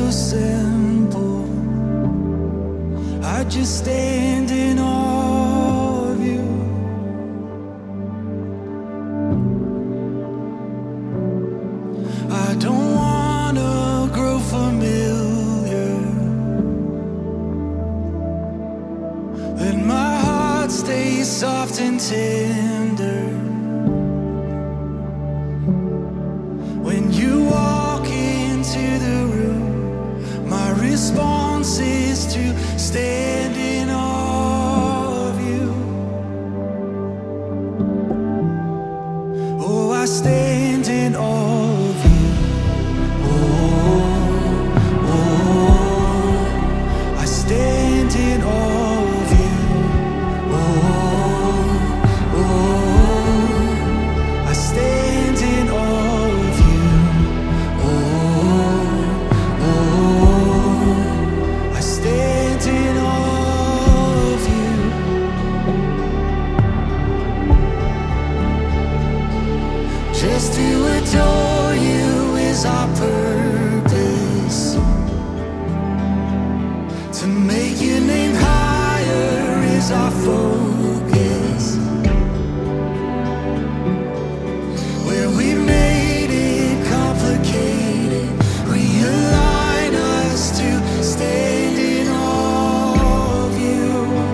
so simple. I just stand in awe of you. I don't wanna grow familiar. Let my heart stay soft and tender. When you walk into the room, my response is to stand in awe of you. Oh, I stand in awe of you. Oh, oh, I stand in awe of you. Oh, oh, I stand in awe of you. Oh, oh, I stand in awe of you. Just to adore you is our purpose. To make your name higher is our focus. Where we made it complicated, realign us to stand in awe of you.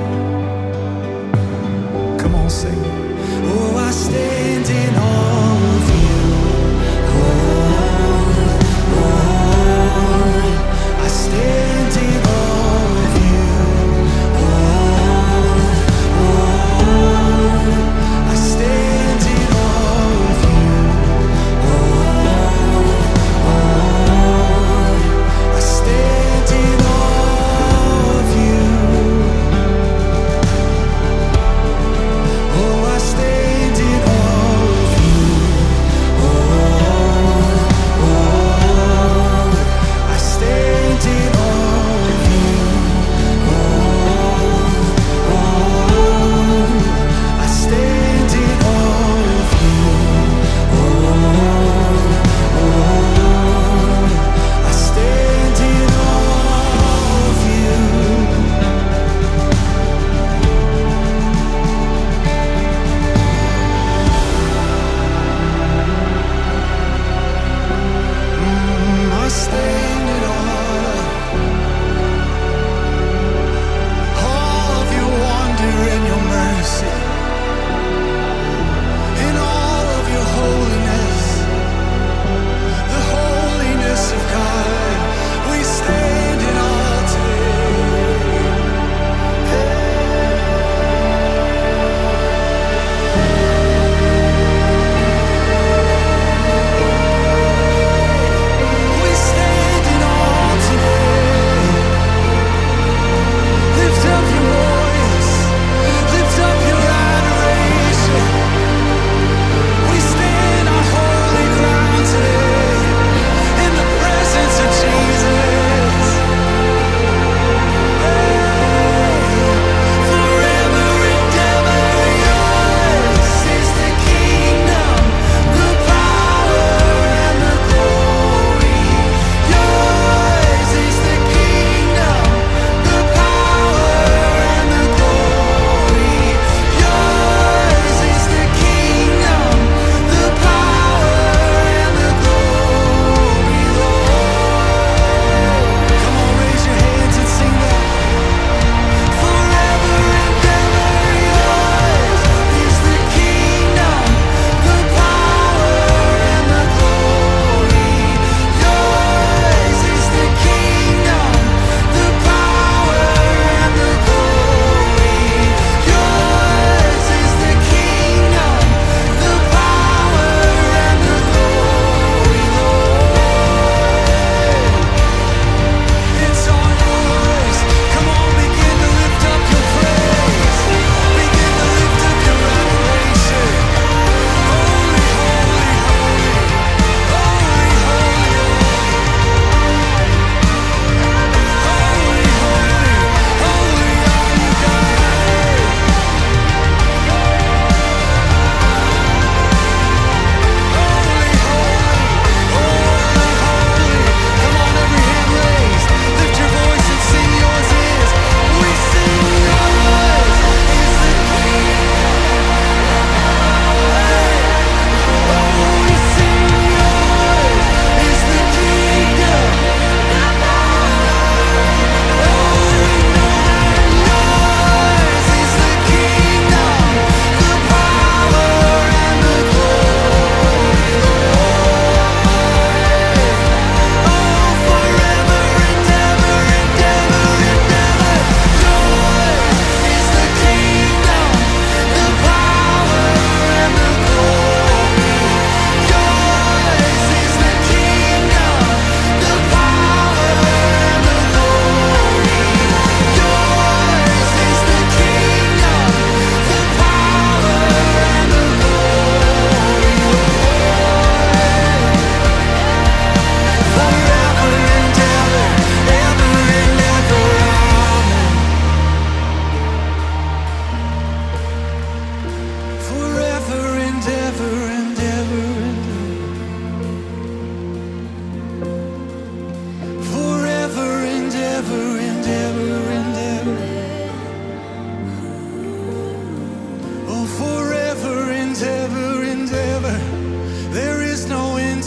Come on, sing. Oh, I stand in awe of you. Oh, oh, I stand in awe of you. Oh,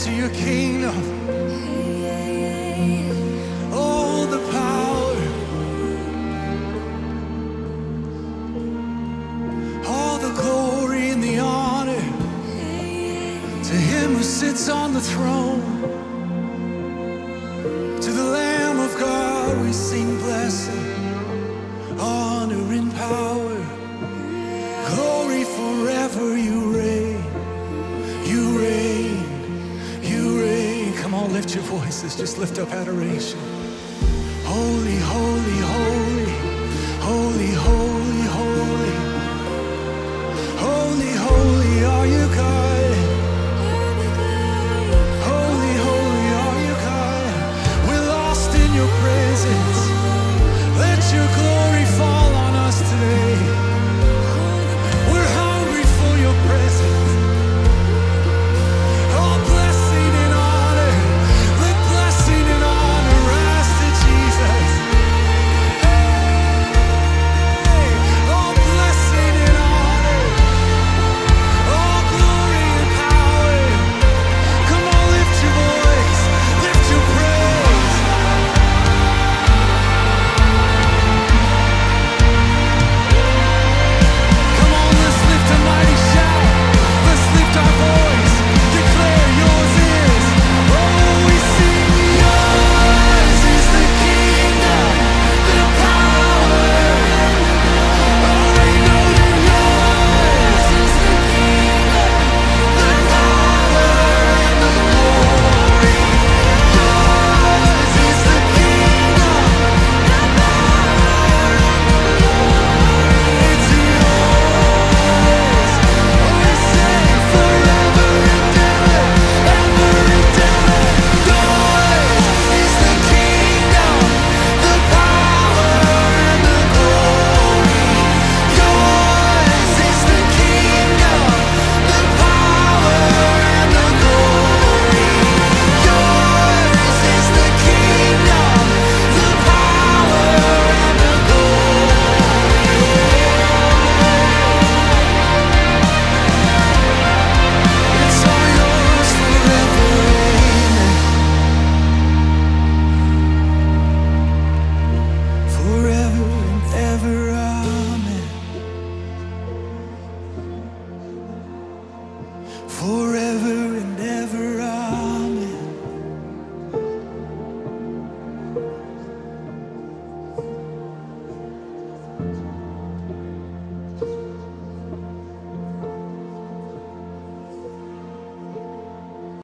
to your kingdom. All the power, all the glory and the honor to him who sits on the throne. To the Lamb of God we sing blessing, honor and power, glory forever. You reign, you reign, you reign. Come on, lift your voices, just lift up adoration. Holy, holy, holy, holy, holy.